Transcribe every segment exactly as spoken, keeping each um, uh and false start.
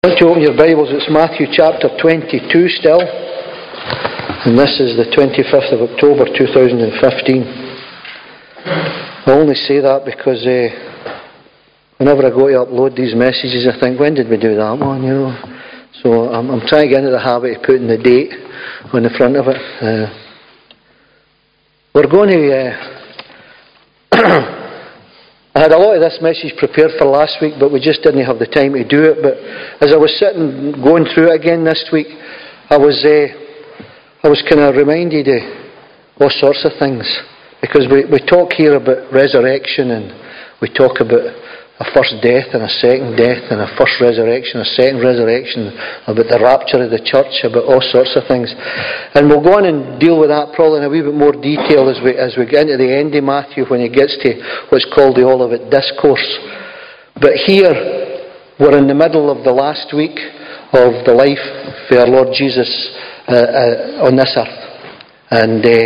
Want to open your Bibles? It's Matthew chapter twenty-two still, and this is the twenty-fifth of October two thousand fifteen. I only say that because uh, whenever I go to upload these messages, I think, when did we do that one? You know, so I'm, I'm trying to get into the habit of putting the date on the front of it. Uh, we're going to. Uh, I had a lot of this message prepared for last week, but we just didn't have the time to do it. But as I was sitting, going through it again this week, I was uh, I was kind of reminded of all sorts of things. Because we, we talk here about resurrection, and we talk about a first death and a second death, and a first resurrection, a second resurrection, about the rapture of the church, about all sorts of things. And we'll go on and deal with that probably in a wee bit more detail as we as we get into the end of Matthew, when he gets to what's called the Olivet Discourse. But here, we're in the middle of the last week of the life of our Lord Jesus uh, uh, on this earth. And uh,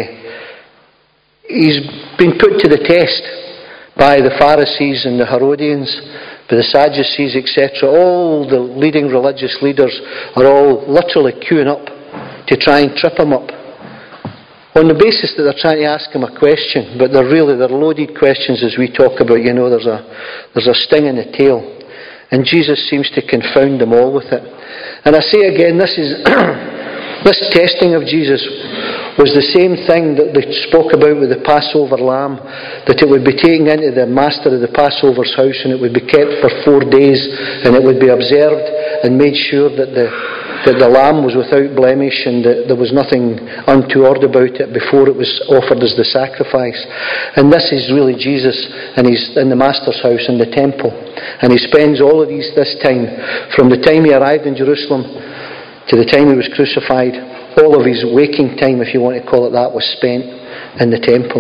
he's been put to the test by the Pharisees and the Herodians, by the Sadducees, et cetera. All the leading religious leaders are all literally queuing up to try and trip him up, on the basis that they're trying to ask him a question, but they're really they're loaded questions, as we talk about. You know, there's a there's a sting in the tail, and Jesus seems to confound them all with it. And I say again, this is this testing of Jesus was the same thing that they spoke about with the Passover lamb, that it would be taken into the master of the Passover's house, and it would be kept for four days, and it would be observed and made sure that the that the lamb was without blemish, and that there was nothing untoward about it before it was offered as the sacrifice. And this is really Jesus, and he's in the master's house in the temple, and he spends all of these this time, from the time he arrived in Jerusalem to the time he was crucified. All of his waking time, if you want to call it that, was spent in the temple.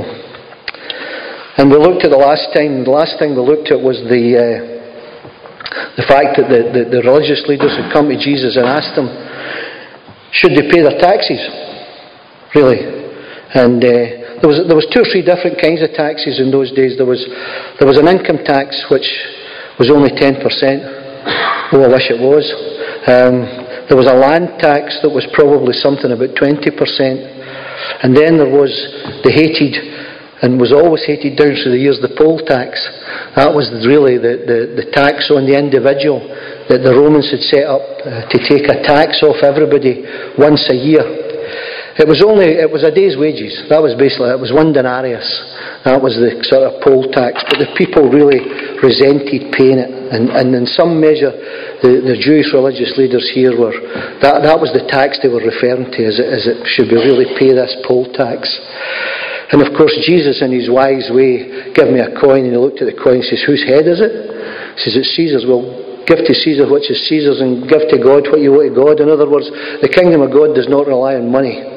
And we looked at the last time, the last thing we looked at was the uh, the fact that the, the, the religious leaders had come to Jesus and asked him, should they pay their taxes? Really? And uh, there was there was two or three different kinds of taxes in those days. There was there was an income tax which was only ten percent. Oh, I wish it was. Um, There was a land tax that was probably something about twenty percent. And then there was the hated, and was always hated down through the years, the poll tax. That was really the, the, the tax on the individual that the Romans had set up uh, to take a tax off everybody once a year. It was only, it was a day's wages. That was basically, it was one denarius. That was the sort of poll tax. But the people really resented paying it. And, and in some measure, the, the Jewish religious leaders here were, that, that was the tax they were referring to, as it, as it should we really pay this poll tax. And of course, Jesus, in his wise way, gave me a coin, and he looked at the coin and says, whose head is it? He says, it's Caesar's. Well, give to Caesar which is Caesar's, and give to God what you owe to God. In other words, the kingdom of God does not rely on money.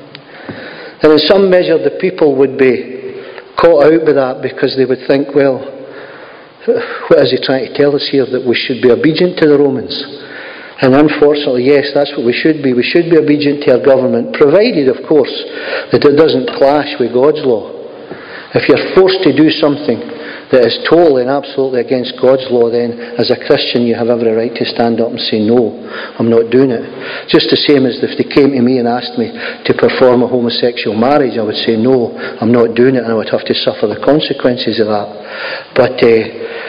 And in some measure, the people would be caught out by that, because they would think, well, what is he trying to tell us here? That we should be obedient to the Romans. And unfortunately, yes, that's what we should be. We should be obedient to our government, provided, of course, that it doesn't clash with God's law. If you're forced to do something that is totally and absolutely against God's law, then as a Christian you have every right to stand up and say, no, I'm not doing it. Just the same as if they came to me and asked me to perform a homosexual marriage, I would say, no, I'm not doing it, and I would have to suffer the consequences of that. But uh,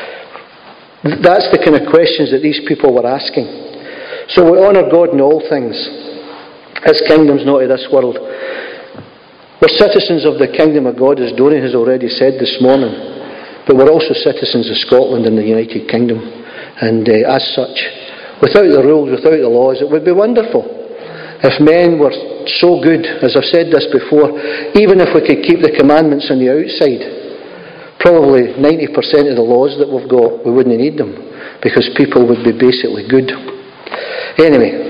that's the kind of questions that these people were asking. So we honour God in all things. His kingdom's not of this world. We're citizens of the kingdom of God, as Dorian has already said this morning. But we're also citizens of Scotland and the United Kingdom. And uh, as such, without the rules, without the laws, it would be wonderful if men were so good, as I've said this before, even if we could keep the commandments on the outside, probably ninety percent of the laws that we've got, we wouldn't need them, because people would be basically good. Anyway,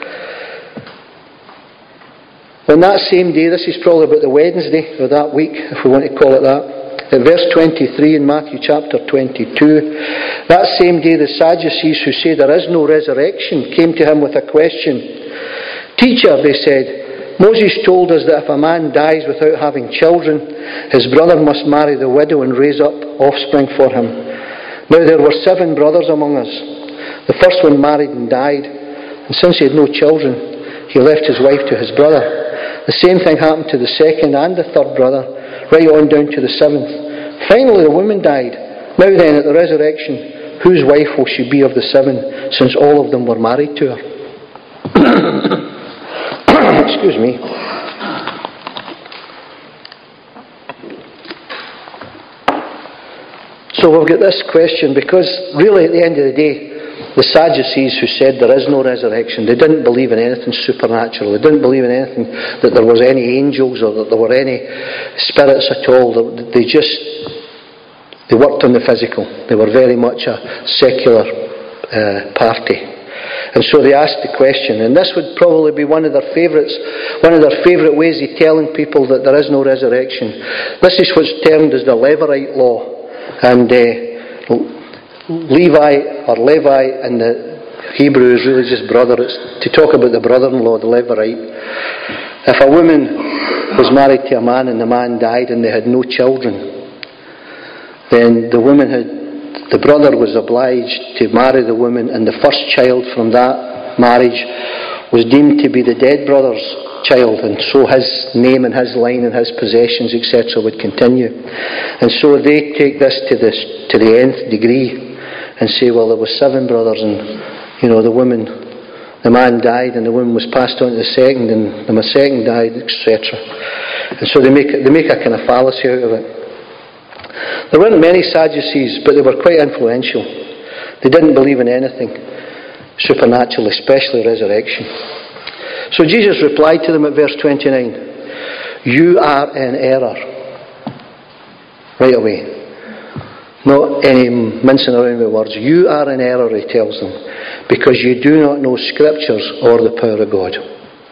on that same day, this is probably about the Wednesday of that week, if we want to call it that, at verse twenty-three in Matthew chapter twenty-two, that same day the Sadducees, who say there is no resurrection, came to him with a question. Teacher, they said, Moses told us that if a man dies without having children, his brother must marry the widow and raise up offspring for him. Now there were seven brothers among us. The first one married and died, and since he had no children, he left his wife to his brother. The same thing happened to the second and the third brother, right on down to the seventh. Finally, the woman died. Now then, at the resurrection, whose wife will she be of the seven, since all of them were married to her? Excuse me. So we've got this question, because really at the end of the day, the Sadducees who said there is no resurrection, they didn't believe in anything supernatural. They didn't believe in anything that there was any angels or that there were any spirits at all. They just, they worked on the physical. They were very much a secular uh, party. And so they asked the question, and this would probably be one of their favourites, one of their favourite ways of telling people that there is no resurrection. This is what's termed as the Levirate law. And uh, Levi, or Levi in the Hebrew is really just brother. It's to talk about the brother-in-law, the Levirate. If a woman was married to a man and the man died and they had no children, then the woman had, the brother was obliged to marry the woman, and the first child from that marriage was deemed to be the dead brother's child, and so his name and his line and his possessions, et cetera, would continue. And so they take this to this to the nth degree and say, well, there was seven brothers, and you know the woman, the man died, and the woman was passed on to the second, and the second died, et cetera. And so they make they make a kind of fallacy out of it. There weren't many Sadducees, but they were quite influential. They didn't believe in anything supernatural, especially resurrection. So Jesus replied to them at verse twenty-nine, "You are in error." Right away. Not any mincing around with words. You are in error, he tells them, because you do not know Scriptures or the power of God.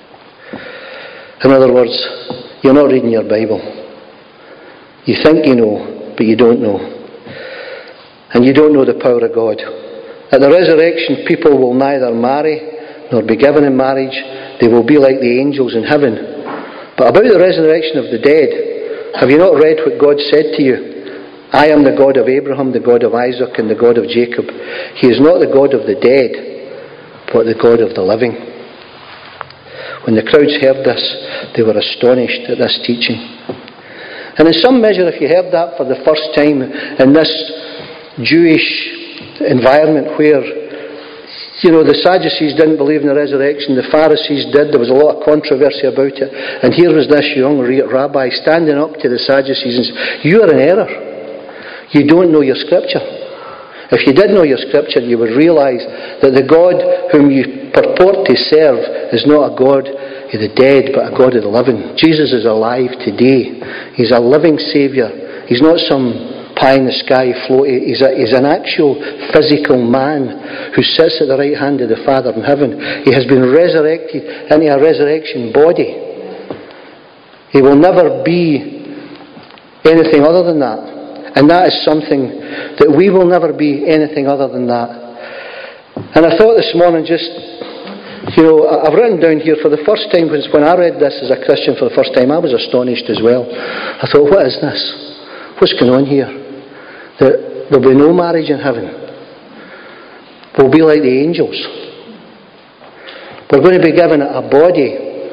In other words, you're not reading your Bible. You think you know, but you don't know. And you don't know the power of God. At the resurrection, people will neither marry nor be given in marriage. They will be like the angels in heaven. But about the resurrection of the dead, have you not read what God said to you? I am the God of Abraham, the God of Isaac, and the God of Jacob. He is not the God of the dead, but the God of the living. When the crowds heard this, they were astonished at this teaching. And in some measure, if you heard that for the first time in this Jewish environment where, you know, the Sadducees didn't believe in the resurrection, the Pharisees did, there was a lot of controversy about it, and here was this young rabbi standing up to the Sadducees and saying, you are in error. You don't know your Scripture. If you did know your Scripture, you would realise that the God whom you purport to serve is not a God of the dead, but a God of the living. Jesus is alive today. He's a living Saviour. He's not some pie in the sky floaty. He's, a, he's an actual physical man who sits at the right hand of the Father in heaven. He has been resurrected into a resurrection body. He will never be anything other than that. And that is something that we will never be anything other than that. And I thought this morning just, you know, I've written down here for the first time, when I read this as a Christian for the first time, I was astonished as well. I thought, what is this? What's going on here? That there'll be no marriage in heaven. We'll be like the angels. We're going to be given a body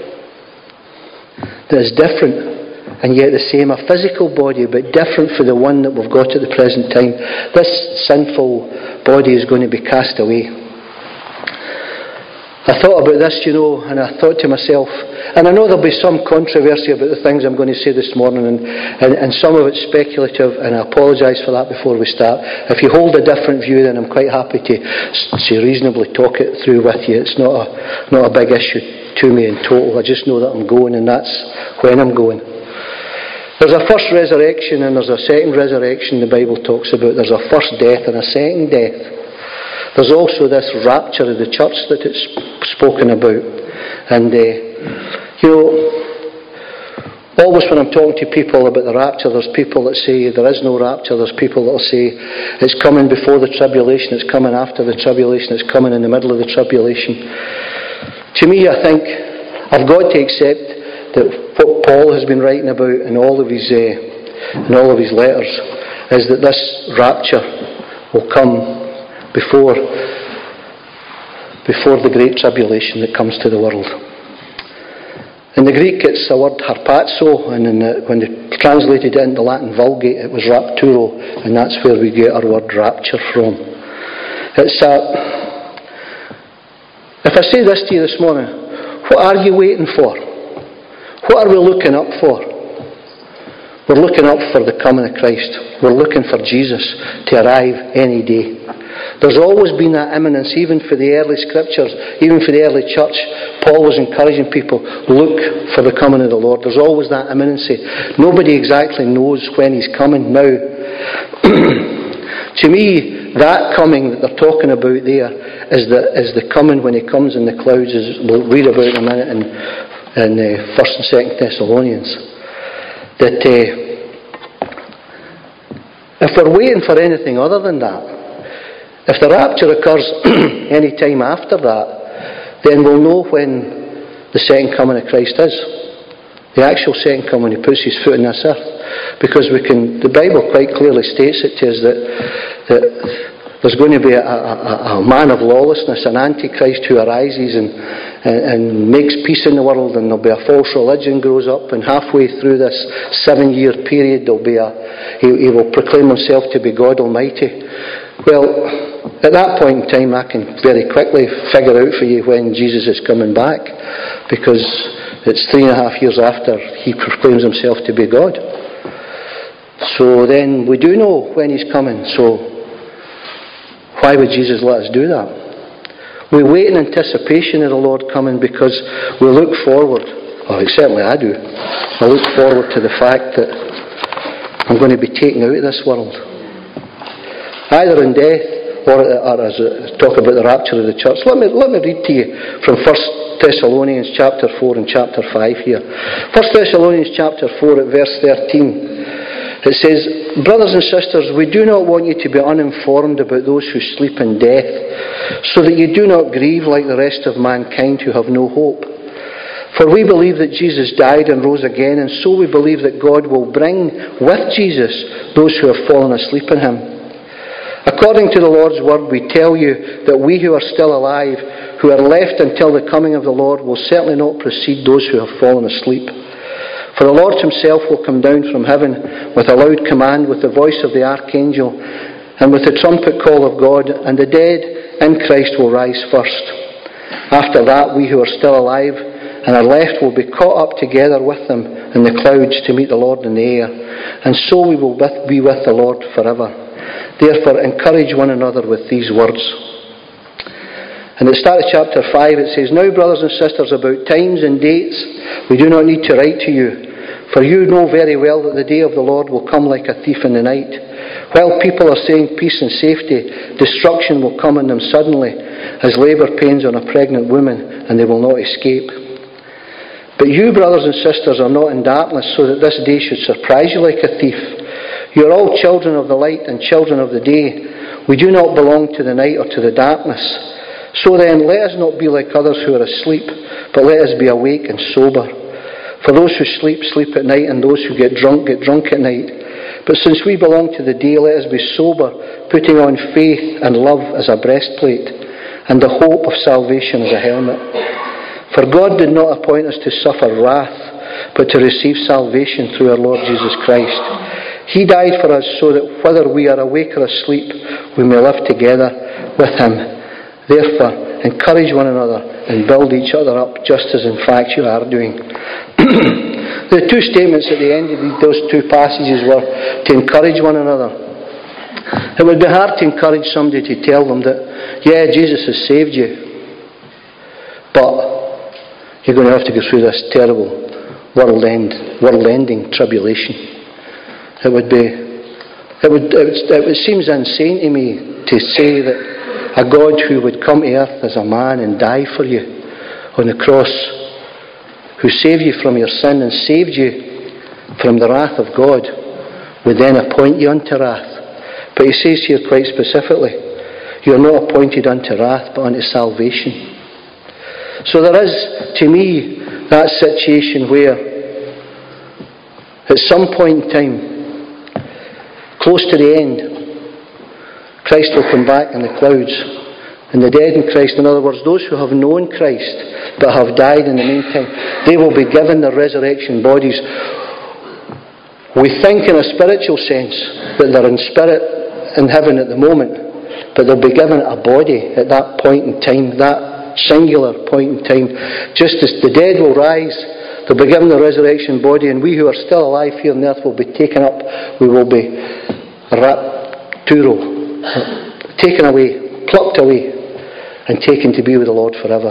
that is different, and yet the same, a physical body, but different from the one that we've got at the present time. This sinful body is going to be cast away. I thought about this, you know, and I thought to myself, and I know there'll be some controversy about the things I'm going to say this morning, and, and, and some of it's speculative, and I apologise for that before we start. If you hold a different view, then I'm quite happy to, to reasonably talk it through with you. It's not a, not a big issue to me in total. I just know that I'm going, and that's when I'm going. There's a first resurrection and there's a second resurrection the Bible talks about. There's a first death and a second death. There's also this rapture of the church that it's spoken about. And, uh, you know, always when I'm talking to people about the rapture, there's people that say there is no rapture. There's people that will say it's coming before the tribulation, it's coming after the tribulation, it's coming in the middle of the tribulation. To me, I think I've got to accept that what Paul has been writing about in all of his uh, in all of his letters is that this rapture will come before before the great tribulation that comes to the world. In the Greek it's the word harpazo, and in the, when they translated it into Latin Vulgate it was rapturo, and that's where we get our word rapture from. It's a, if I say this to you this morning, what are you waiting for? What are we looking up for? We're looking up for the coming of Christ. We're looking for Jesus to arrive any day. There's always been that imminence, even for the early scriptures, even for the early church. Paul was encouraging people, look for the coming of the Lord. There's always that imminency. Nobody exactly knows when he's coming now. To me, that coming that they're talking about there is the, is the coming when he comes in the clouds, as we'll read about in a minute in, in uh, First and Second Thessalonians. That uh, if we're waiting for anything other than that, if the rapture occurs any time after that, then we'll know when the second coming of Christ is. The actual second coming, he puts his foot on this earth. Because we can, the Bible quite clearly states it to us that, that there's going to be a, a, a man of lawlessness, an antichrist who arises and, and, and makes peace in the world, and there'll be a false religion grows up, and halfway through this seven-year period there'll be a, he, he will proclaim himself to be God Almighty. Well, at that point in time, I can very quickly figure out for you when Jesus is coming back, because it's three and a half years after he proclaims himself to be God. So then we do know when he's coming. So why would Jesus let us do that? We wait in anticipation of the Lord coming because we look forward. Well, certainly I do. I look forward to the fact that I'm going to be taken out of this world, either in death, or, or as a, talk about the rapture of the church. Let me let me read to you from First Thessalonians chapter four and chapter five here. First Thessalonians chapter four at verse thirteen. It says, brothers and sisters, we do not want you to be uninformed about those who sleep in death, so that you do not grieve like the rest of mankind who have no hope. For we believe that Jesus died and rose again, and so we believe that God will bring with Jesus those who have fallen asleep in him. According to the Lord's word, we tell you that we who are still alive, who are left until the coming of the Lord, will certainly not precede those who have fallen asleep. For the Lord himself will come down from heaven with a loud command, with the voice of the archangel, and with the trumpet call of God, and the dead in Christ will rise first. After that, we who are still alive and are left will be caught up together with them in the clouds to meet the Lord in the air, and so we will be with the Lord forever. Therefore, encourage one another with these words. And at the start of chapter five it says, now, brothers and sisters, about times and dates we do not need to write to you, for you know very well that the day of the Lord will come like a thief in the night. While people are saying peace and safety, destruction will come on them suddenly, as labour pains on a pregnant woman, and they will not escape. But you, brothers and sisters, are not in darkness, so that this day should surprise you like a thief. You are all children of the light and children of the day. We do not belong to the night or to the darkness. So then, let us not be like others who are asleep, but let us be awake and sober. For those who sleep, sleep at night, and those who get drunk, get drunk at night. But since we belong to the day, let us be sober, putting on faith and love as a breastplate, and the hope of salvation as a helmet. For God did not appoint us to suffer wrath, but to receive salvation through our Lord Jesus Christ. He died for us so that whether we are awake or asleep, we may live together with him. Therefore, encourage one another and build each other up, just as in fact you are doing. The two statements at the end of those two passages were to encourage one another. It would be hard to encourage somebody to tell them that, yeah, Jesus has saved you, but you're going to have to go through this terrible world end, world-ending tribulation. It would be, it would, it would, it seems insane to me to say that a God who would come to earth as a man and die for you on the cross, who saved you from your sin and saved you from the wrath of God, would then appoint you unto wrath. But he says here quite specifically, you are not appointed unto wrath, but unto salvation. So there is, to me, that situation where at some point in time, close to the end, Christ will come back in the clouds, And the dead in Christ, in other words, those who have known Christ but have died in the meantime, they will be given their resurrection bodies. We think in a spiritual sense that they're in spirit in heaven at the moment, but they'll be given a body at that point in time, that singular point in time. Just as the dead will rise, they'll be given the resurrection body, and we who are still alive here on earth will be taken up. We will be rapturo, taken away, plucked away, and taken to be with the Lord forever.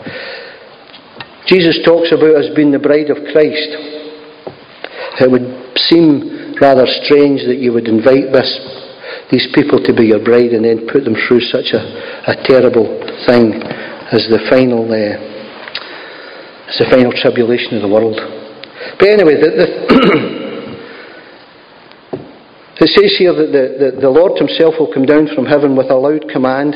Jesus talks about us being the bride of Christ. It would seem rather strange that you would invite this, these people to be your bride and then put them through such a, a terrible thing as the final uh, as the final tribulation of the world. But anyway, the, the it says here that the, the, the Lord himself will come down from heaven with a loud command.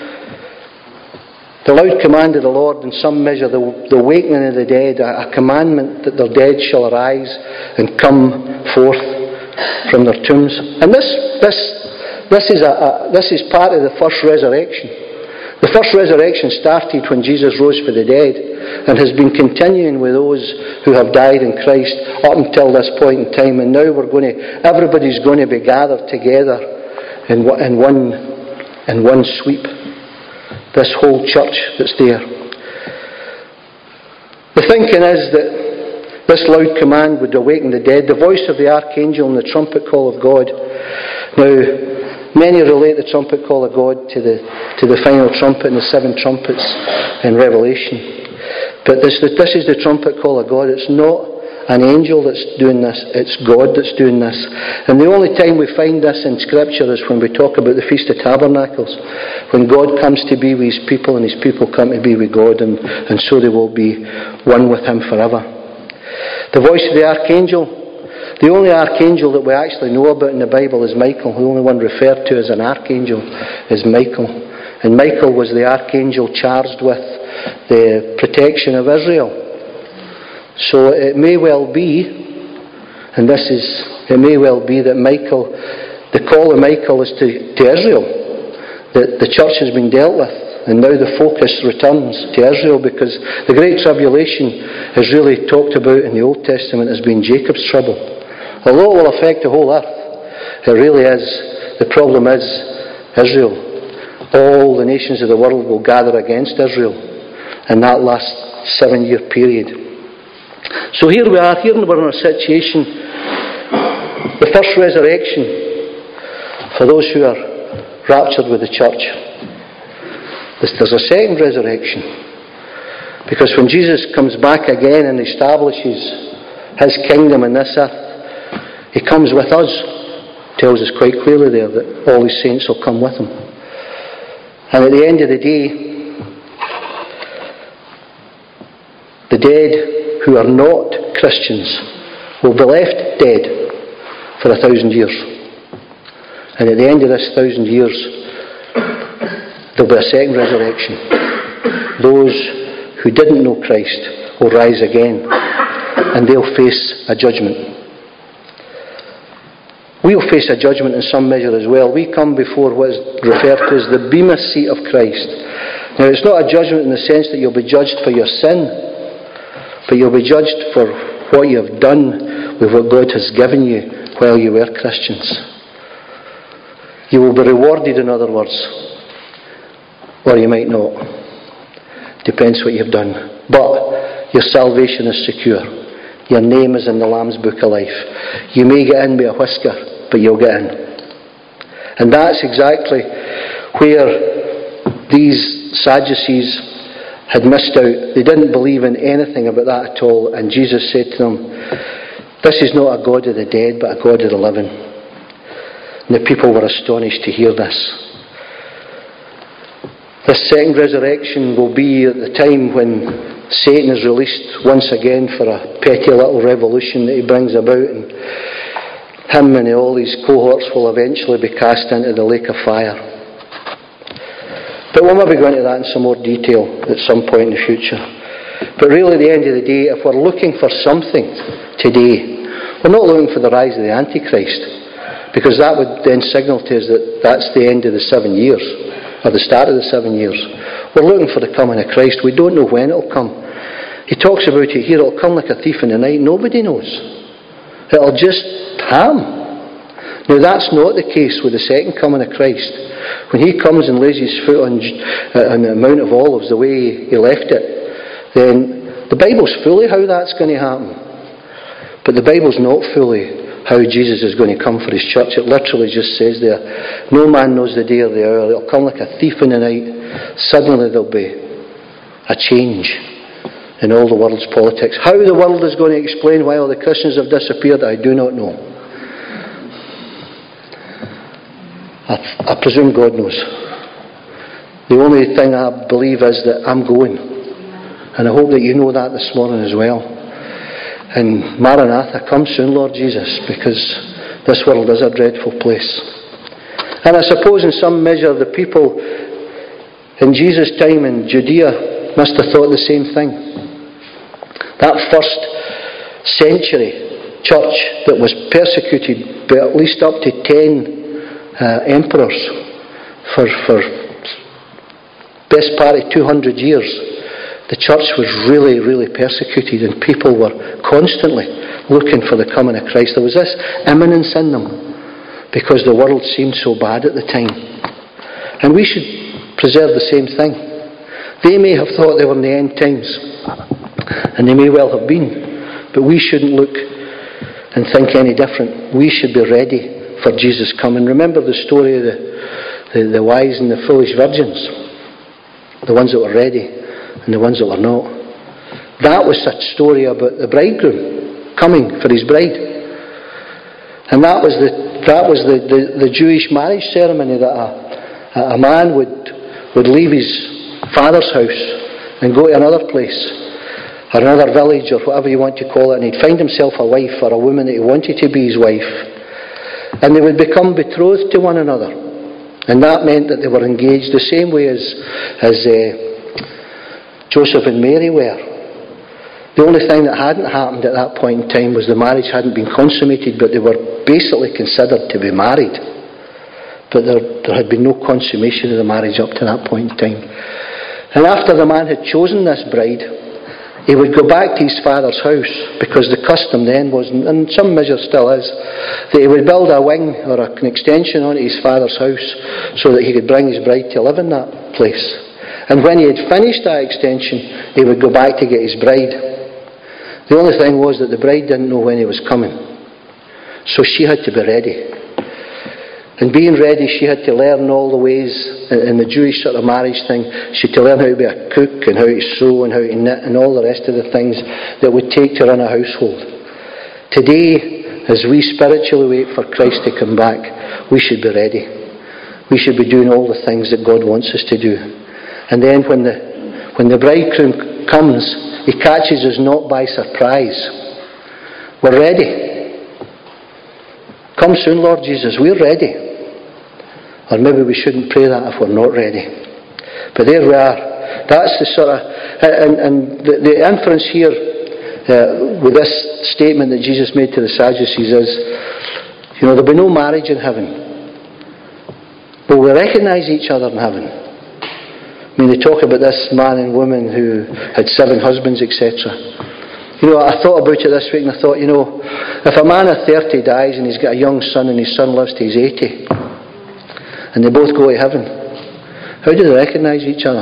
The loud command of the Lord, in some measure, the, the awakening of the dead, a, a commandment that their dead shall arise and come forth from their tombs. And this, this, this is a, a this is part of the first resurrection. The first resurrection started when Jesus rose for the dead, and has been continuing with those who have died in Christ up until this point in time. And now we're going to, everybody's going to be gathered together in, in one in one sweep. This whole church that's there. The thinking is that this loud command would awaken the dead, the voice of the archangel and the trumpet call of God. Now, many relate the trumpet call of God to the to the final trumpet and the seven trumpets in Revelation. But this, this is the trumpet call of God. It's not an angel that's doing this, it's God that's doing this. And the only time we find this in Scripture is when we talk about the Feast of Tabernacles, when God comes to be with his people and his people come to be with God, and, and so they will be one with him forever. The voice of the archangel. The only archangel that we actually know about in the Bible is Michael. The only one referred to as an archangel is Michael. And Michael was the archangel charged with the protection of Israel. So it may well be, and this is, it may well be that Michael, the call of Michael is to, to Israel, that the church has been dealt with. And now the focus returns to Israel, because the Great Tribulation is really talked about in the Old Testament as being Jacob's trouble. Although it will affect the whole earth, it really is, the problem is Israel. All the nations of the world will gather against Israel in that last seven year period. So here we are, here we're in a situation, the first resurrection for those who are raptured with the church. There's a second resurrection, because when Jesus comes back again and establishes his kingdom in this earth, he comes with us. Tells us quite clearly there that all his saints will come with him. And at the end of the day, the dead who are not Christians will be left dead for a thousand years. And at the end of this thousand years, there'll be a second resurrection. Those who didn't know Christ will rise again, and they'll face a judgment. We'll face a judgment in some measure as well. We come before what is referred to as the bema seat of Christ. Now, it's not a judgment in the sense that you'll be judged for your sin, but you'll be judged for what you have done with what God has given you while you were Christians. You will be rewarded, in other words, or you might not. Depends what you've done. But your salvation is secure. Your name is in the Lamb's Book of Life. You may get in by a whisker, but you'll get in. And that's exactly where these Sadducees had missed out. They didn't believe in anything about that at all. And Jesus said to them, this is not a God of the dead, but a God of the living. And the people were astonished to hear this. This second resurrection will be at the time when Satan is released once again for a petty little revolution that he brings about, and him and all his cohorts will eventually be cast into the lake of fire. But we'll maybe go into that in some more detail at some point in the future. But really, at the end of the day, if we're looking for something today, we're not looking for the rise of the Antichrist, because that would then signal to us that that's the end of the seven years. or the start of the seven years. We're looking for the coming of Christ. We don't know when it'll come. He talks about it here, it'll come like a thief in the night. Nobody knows. It'll just happen. Now that's not the case with the second coming of Christ. When he comes and lays his foot on, uh, on the Mount of Olives the way he left it, then the Bible's fully how that's going to happen. But the Bible's not fully how Jesus is going to come for his church. It literally just says there, no man knows the day or the hour. It'll come like a thief in the night. Suddenly there'll be a change in all the world's politics. How the world is going to explain why all the Christians have disappeared, I do not know. I, I presume God knows. The only thing I believe is that I'm going. And I hope that you know that this morning as well. And Maranatha, come soon, Lord Jesus, because this world is a dreadful place. And I suppose in some measure the people in Jesus' time in Judea must have thought the same thing. That first century church that was persecuted by at least up to ten uh, emperors for, for best part of two hundred years, the church was really, really persecuted, and people were constantly looking for the coming of Christ. There was this imminence in them because the world seemed so bad at the time. And we should preserve the same thing. They may have thought they were in the end times, and they may well have been, but we shouldn't look and think any different. We should be ready for Jesus' coming. Remember the story of the, the, the wise and the foolish virgins, the ones that were ready and the ones that were not. That was such a story about the bridegroom coming for his bride. And that was the that was the, the, the Jewish marriage ceremony, that a, a man would would leave his father's house and go to another place, or another village, or whatever you want to call it, and he'd find himself a wife or a woman that he wanted to be his wife, and they would become betrothed to one another. And that meant that they were engaged the same way as as uh, Joseph and Mary were. The only thing that hadn't happened at that point in time was the marriage hadn't been consummated, but they were basically considered to be married. But there, there had been no consummation of the marriage up to that point in time. And after the man had chosen this bride, he would go back to his father's house, because the custom then was, and in some measure still is, that he would build a wing or an extension onto his father's house so that he could bring his bride to live in that place. And when he had finished that extension, he would go back to get his bride. The only thing was that the bride didn't know when he was coming. So she had to be ready. And being ready, she had to learn all the ways in the Jewish sort of marriage thing. She had to learn how to be a cook and how to sew and how to knit and all the rest of the things that would take to run a household. Today, as we spiritually wait for Christ to come back, we should be ready. We should be doing all the things that God wants us to do. And then when the when the bridegroom comes, he catches us not by surprise. We're ready. Come soon, Lord Jesus. We're ready. Or maybe we shouldn't pray that if we're not ready. But there we are. That's the sort of... And, and the, the inference here uh, with this statement that Jesus made to the Sadducees is, you know, there'll be no marriage in heaven. But we'll recognise each other in heaven. I mean, they talk about this man and woman who had seven husbands, et cetera. You know, I thought about it this week, and I thought, you know, if a man at thirty dies and he's got a young son and his son lives to his eighty, and they both go to heaven, how do they recognise each other?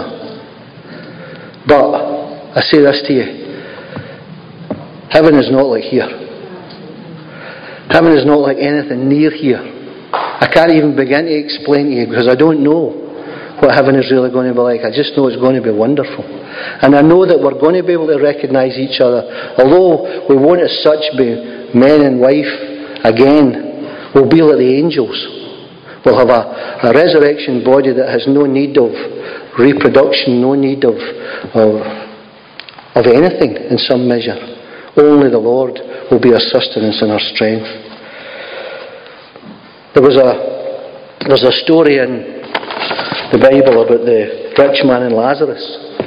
But I say this to you, heaven is not like here. Heaven is not like anything near here. I can't even begin to explain to you, because I don't know what heaven is really going to be like. I just know it's going to be wonderful. And I know that we're going to be able to recognise each other. Although we won't as such be man and wife again, we'll be like the angels. We'll have a, a resurrection body that has no need of reproduction, no need of, of, of anything in some measure. Only the Lord will be our sustenance and our strength. There was a, there's a story in the Bible about the rich man and Lazarus.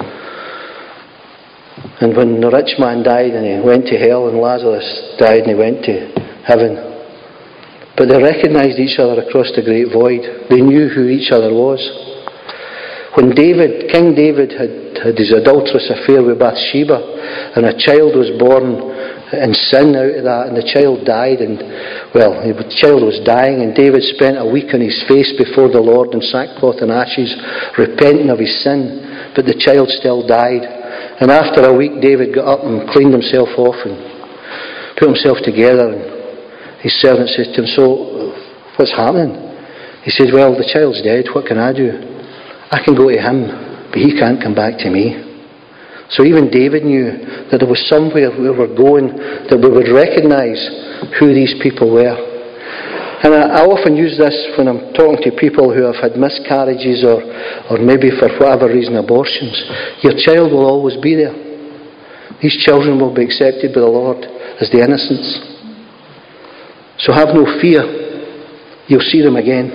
And when the rich man died and he went to hell, and Lazarus died and he went to heaven. But they recognised each other across the great void. They knew who each other was. When David, King David had, had his adulterous affair with Bathsheba, and a child was born in sin out of that, and the child died, and, well, the child was dying, and David spent a week on his face before the Lord in sackcloth and ashes, repenting of his sin, but the child still died. And after a week, David got up and cleaned himself off and put himself together, and his servant said to him, "So, what's happening?" He said, "Well, the child's dead, what can I do? I can go to him, but he can't come back to me." So even David knew that there was somewhere we were going, that we would recognise who these people were. And I, I often use this when I'm talking to people who have had miscarriages or, or maybe for whatever reason abortions. Your child will always be there. These children will be accepted by the Lord as the innocents. So have no fear. You'll see them again.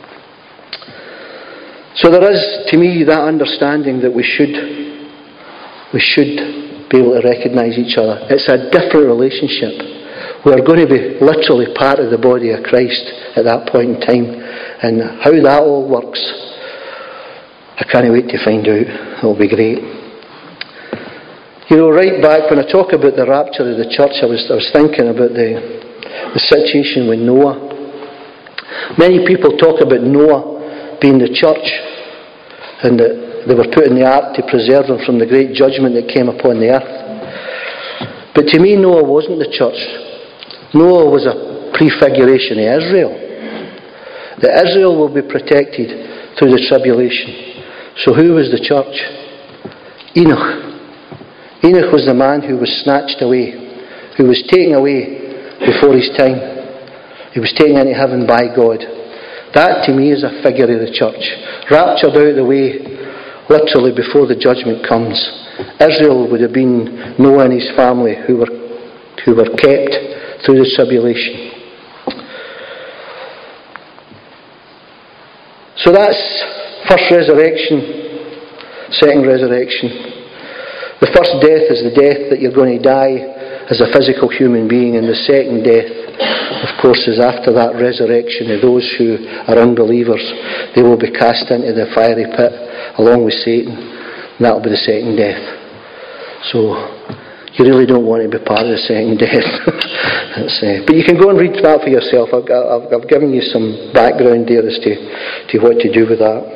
So there is, to me, that understanding that we should we should be able to recognise each other. It's a different relationship. We are going to be literally part of the body of Christ at that point in time. And how that all works, I can't wait to find out. It'll be great. You know, right back when I talk about the rapture of the church, I was, I was thinking about the, the situation with Noah. Many people talk about Noah being the church, and that they were put in the ark to preserve them from the great judgment that came upon the earth. But to me, Noah wasn't the church. Noah was a prefiguration of Israel. That Israel will be protected through the tribulation. So who was the church? Enoch. Enoch was the man who was snatched away, who was taken away before his time. He was taken into heaven by God. That to me is a figure of the church. Raptured out of the way, literally before the judgment comes. Israel would have been Noah and his family who were, who were kept through the tribulation. So that's first resurrection, second resurrection. The first death is the death that you're going to die as a physical human being, and the second death, of course, is after that resurrection of those who are unbelievers. They will be cast into the fiery pit along with Satan, and that will be the second death. So you really don't want to be part of the second death. uh, but you can go and read that for yourself. I've, I've, I've given you some background there as to, to what to do with that.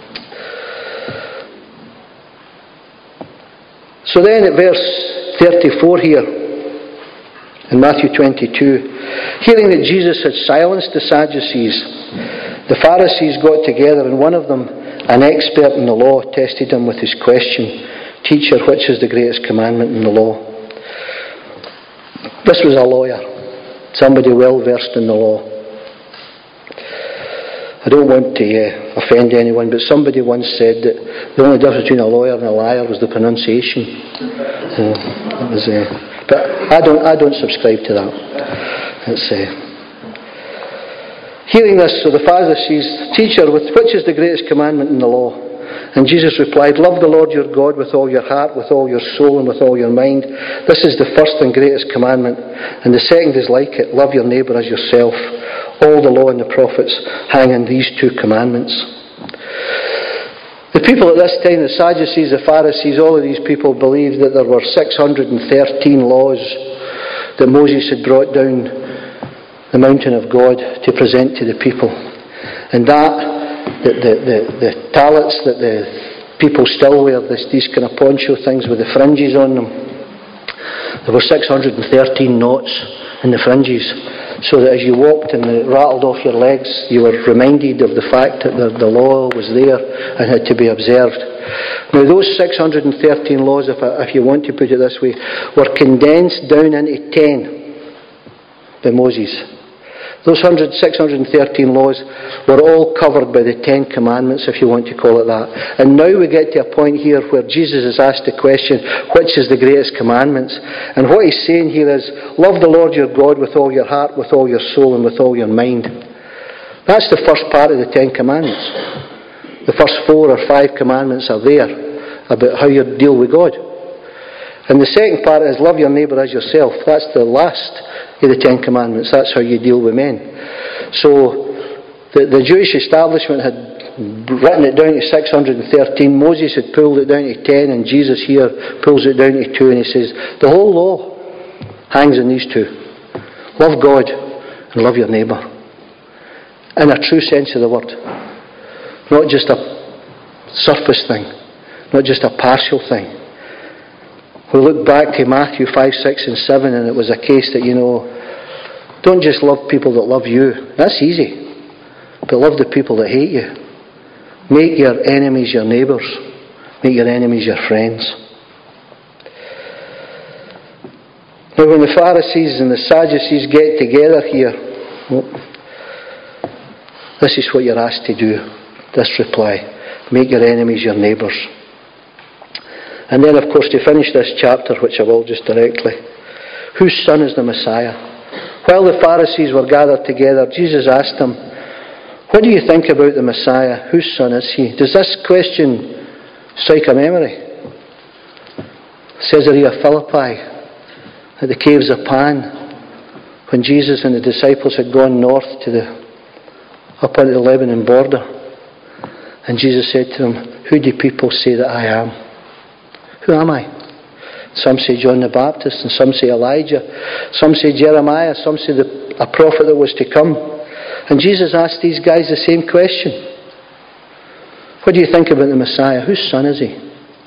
So then at verse thirty-four here, in Matthew twenty-two, hearing that Jesus had silenced the Sadducees, the Pharisees got together, and one of them, an expert in the law, tested him with his question, "Teacher, which is the greatest commandment in the law?" This was a lawyer, somebody well versed in the law. I don't want to uh, offend anyone, but somebody once said that the only difference between a lawyer and a liar was the pronunciation. Uh, it was, uh, but I don't, I don't subscribe to that. It's, uh, hearing this, so the Pharisees, "Teacher, which is the greatest commandment in the law?" And Jesus replied, "Love the Lord your God with all your heart, with all your soul, and with all your mind. This is the first and greatest commandment. And the second is like it, love your neighbour as yourself. All the law and the prophets hang on these two commandments." The people at this time, the Sadducees, the Pharisees, all of these people believed that there were six hundred thirteen laws that Moses had brought down the mountain of God to present to the people. And that, the, the, the, the talents that the people still wear, this, these kind of poncho things with the fringes on them, there were six hundred thirteen knots in the fringes, so that as you walked and it rattled off your legs, you were reminded of the fact that the, the law was there and had to be observed. Now those six hundred thirteen laws, if, I, if you want to put it this way, were condensed down into ten by Moses. Those six hundred thirteen laws were all covered by the Ten Commandments, if you want to call it that. And now we get to a point here where Jesus is asked the question, which is the greatest commandments? And what he's saying here is, love the Lord your God with all your heart, with all your soul, and with all your mind. That's the first part of the Ten Commandments. The first four or five commandments are there about how you deal with God. And the second part is love your neighbour as yourself. That's the last of the Ten Commandments. That's how you deal with men. So the, the Jewish establishment had written it down to six hundred thirteen. Moses had pulled it down to ten, and Jesus here pulls it down to two, and he says, the whole law hangs on these two. Love God and love your neighbour. In a true sense of the word. Not just a surface thing. Not just a partial thing. We look back to Matthew five, six and seven, and it was a case that, you know, don't just love people that love you. That's easy. But love the people that hate you. Make your enemies your neighbours. Make your enemies your friends. Now when the Pharisees and the Sadducees get together here, well, this is what you're asked to do. This reply. Make your enemies your neighbours. And then, of course, to finish this chapter, which I will just directly, whose son is the Messiah? While the Pharisees were gathered together, Jesus asked them, what do you think about the Messiah? Whose son is he? Does this question strike a memory? Caesarea Philippi, at the caves of Pan, when Jesus and the disciples had gone north to the up onto the Lebanon border, and Jesus said to them, who do people say that I am? Who am I? Some say John the Baptist, and some say Elijah, some say Jeremiah, some say the, a prophet that was to come. And Jesus asked these guys the same question. What do you think about the Messiah? Whose son is he?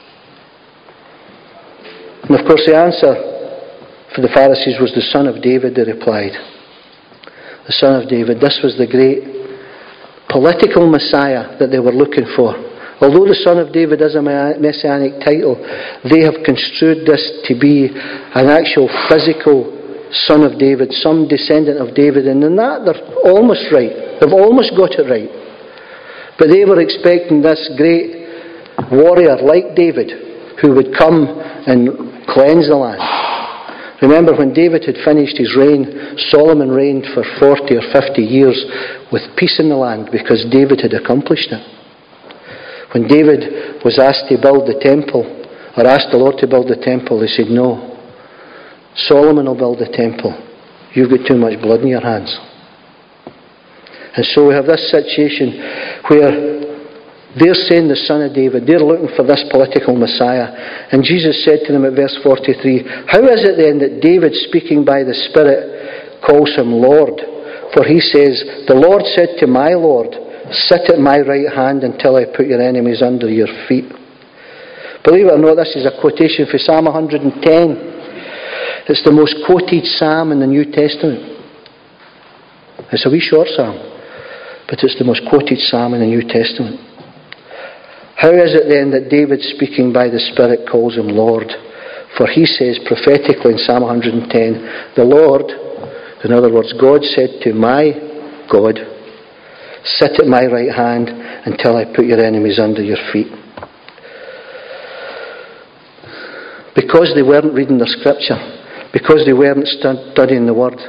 And of course the answer for the Pharisees was the son of David, they replied. The son of David. This was the great political Messiah that they were looking for. Although the son of David is a messianic title, they have construed this to be an actual physical son of David, some descendant of David, and in that they're almost right. They've almost got it right. But they were expecting this great warrior like David who would come and cleanse the land. Remember, when David had finished his reign, Solomon reigned for forty or fifty years with peace in the land because David had accomplished it. When David was asked to build the temple, or asked the Lord to build the temple, he said, no, Solomon will build the temple. You've got too much blood in your hands. And so we have this situation where they're saying the son of David, they're looking for this political Messiah. And Jesus said to them at verse forty-three, how is it then that David, speaking by the Spirit, calls him Lord? For he says, the Lord said to my Lord, sit at my right hand until I put your enemies under your feet. Believe it or not, this is a quotation from Psalm one hundred ten. It's the most quoted psalm in the New Testament. It's a wee short psalm, but it's the most quoted psalm in the New Testament. How is it then that David, speaking by the Spirit, calls him Lord? For he says prophetically in Psalm one hundred ten, the Lord, in other words, God said to my God, sit at my right hand until I put your enemies under your feet. Because they weren't reading the scripture, because they weren't studying the word,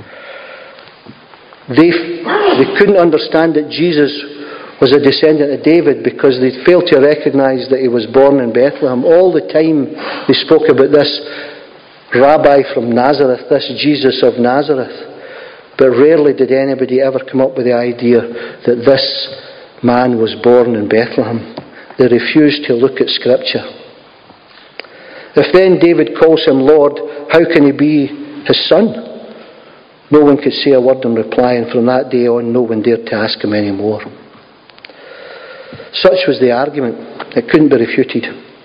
they, they couldn't understand that Jesus was a descendant of David because they failed to recognize that he was born in Bethlehem. All the time they spoke about this rabbi from Nazareth, this Jesus of Nazareth. But rarely did anybody ever come up with the idea that this man was born in Bethlehem. They refused to look at Scripture. If then David calls him Lord, how can he be his son? No one could say a word in reply, and from that day on no one dared to ask him any more. Such was the argument. It couldn't be refuted.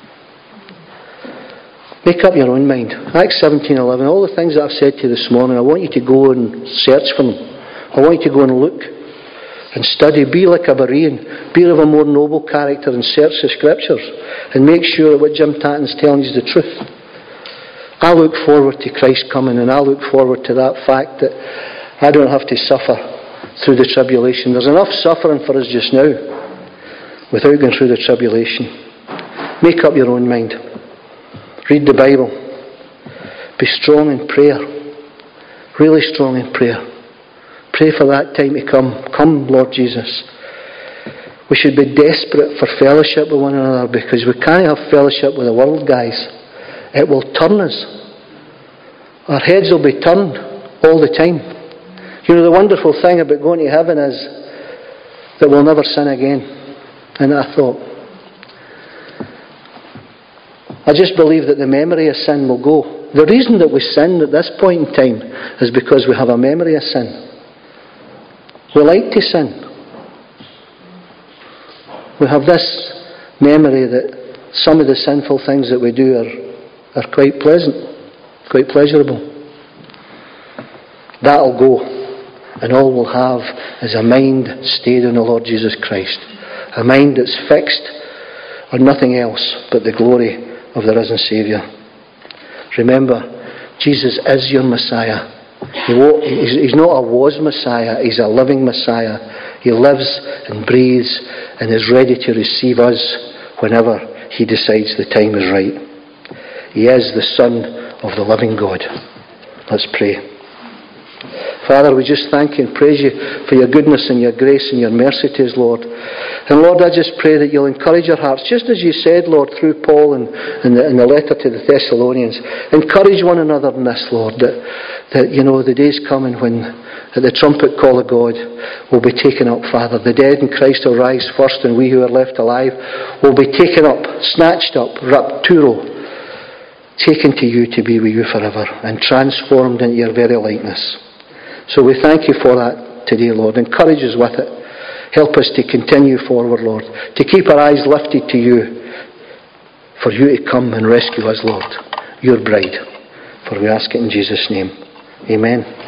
Make up your own mind. Acts seventeen eleven, all the things that I've said to you this morning, I want you to go and search for them. I want you to go and look and study. Be like a Berean. Be of a more noble character and search the Scriptures and make sure that what Jim Tatton's telling you is the truth. I look forward to Christ coming, and I look forward to that fact that I don't have to suffer through the tribulation. There's enough suffering for us just now without going through the tribulation. Make up your own mind. Read the Bible. Be strong in prayer. Really strong in prayer. Pray for that time to come. Come, Lord Jesus. We should be desperate for fellowship with one another because we can't have fellowship with the world, guys. It will turn us. Our heads will be turned all the time. You know, the wonderful thing about going to heaven is that we'll never sin again. And I thought, I just believe that the memory of sin will go. The reason that we sin at this point in time is because we have a memory of sin. We like to sin. We have this memory that some of the sinful things that we do are, are quite pleasant, quite pleasurable. That'll go, and all we'll have is a mind stayed on the Lord Jesus Christ. A mind that's fixed on nothing else but the glory of the risen Saviour. Remember, Jesus is your Messiah. He won't, he's, he's not a was Messiah, he's a living Messiah. He lives and breathes and is ready to receive us whenever he decides the time is right. He is the Son of the living God. Let's pray. Father, we just thank you and praise you for your goodness and your grace and your mercy to us, Lord. And Lord, I just pray that you'll encourage our hearts, just as you said, Lord, through Paul and in the, in the letter to the Thessalonians. Encourage one another in this, Lord, that, that you know, the day's coming when at the trumpet call of God will be taken up, Father. The dead in Christ will rise first, and we who are left alive will be taken up, snatched up, rapturo, taken to you to be with you forever, and transformed into your very likeness. So we thank you for that today, Lord. Encourage us with it. Help us to continue forward, Lord, to keep our eyes lifted to you, for you to come and rescue us, Lord, your bride. For we ask it in Jesus' name. Amen.